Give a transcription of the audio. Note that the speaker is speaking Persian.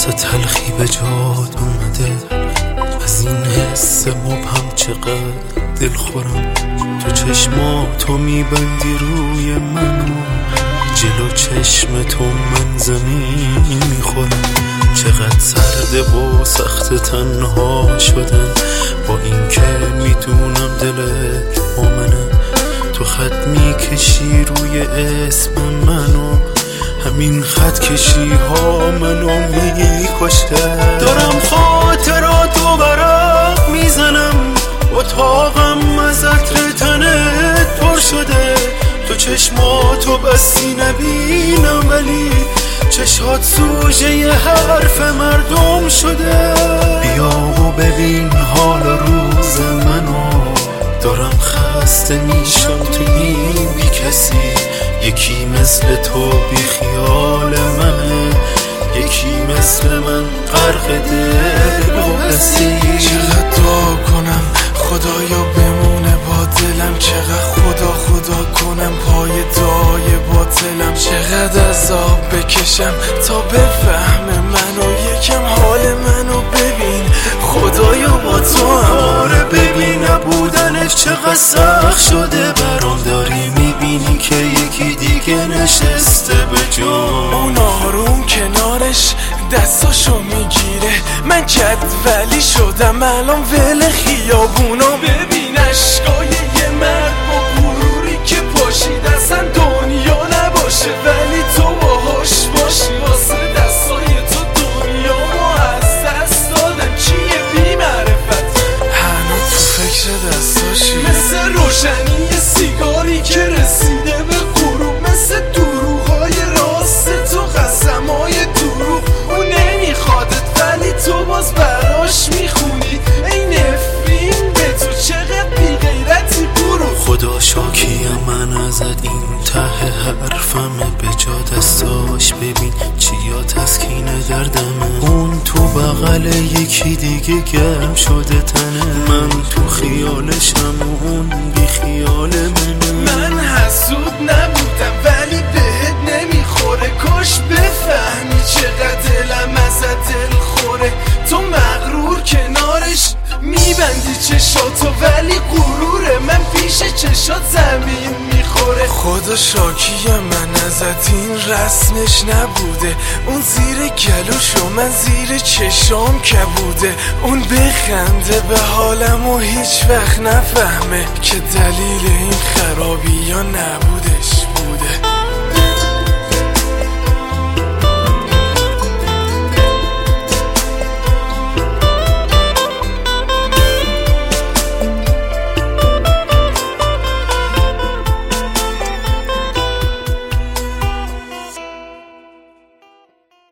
واسه تلخی به جاد اومده، از این حس مبهم چقدر دل خورم. تو چشماتو میبندی روی منو، جلو چشم تو من زمین میخورم. چقدر سرده و سخت تنها شدن، با این که میدونم دلت با منه. تو خط میکشی روی اسم منو، همین خط کشی ها منو میکشه. دارم خاطراتو برق میزنم، اتاقم از عطر تنت پر شده. تو چشماتو بسی نبینم، ولی چشات سوژه ی حرف مردم شده. بیا و ببین حال روز منو، دارم خسته میشم تو این بی کسی. یکی مثل تو بی خیال منه، یکی مثل من غرق دل و حسی. چقدر دعا کنم خدایا بمونه با دلم، چقدر خدا کنم پای دعای باطلم. چقدر عذاب بکشم تا بفهمه منو، یکم حال منو ببین خدایا با تو هم. آره ببین نبودنش چقدر سخت شده برام. داری میبینی که یکی دیگه نشسته به جام. اون آروم کنارش دستاشو میگیره، من جدولی شدم الان ول خیابونا. ببین اشکای یه مرد با غروری که پاشید اصلا دنیا نباشه، ولی تو باهاش باشی. واسه دستای تو دنیا ما از دست دادم، چیه بی معرفت هنوز تو فکر دستاشی. مثل روشنی سیگاری که رسیده به غروب، مثل دروغای راست تو قسمای دروغ. اون نمیخوادت ولی تو باز براش میخونی، ای نفرین به تو چقدر بی غیرتی برو. خدا شاکیم من ازت، این ته حرفمه به جا دستاش. ببین چیا تسکین دردمه، اون تو بغل یکی دیگه گرم شده تنه. من تو خیالشم و اون بی خیال منه. من حسود نبودم ولی بهت نمیخوره، کاش بفهمی چقدر دلم ازت دل خوره. تو مغرور کنارش میبندی چشاتو، ولی غروره من پیش چشات زمین میخوره. خدا شاکیه من ازت، این رسمش نبوده. اون زیر گلوش و من زیر چشام کبوده. اون بخنده به حالم و هیچ وقت نفهمه که دلیل این خرابی یا نبودش بوده.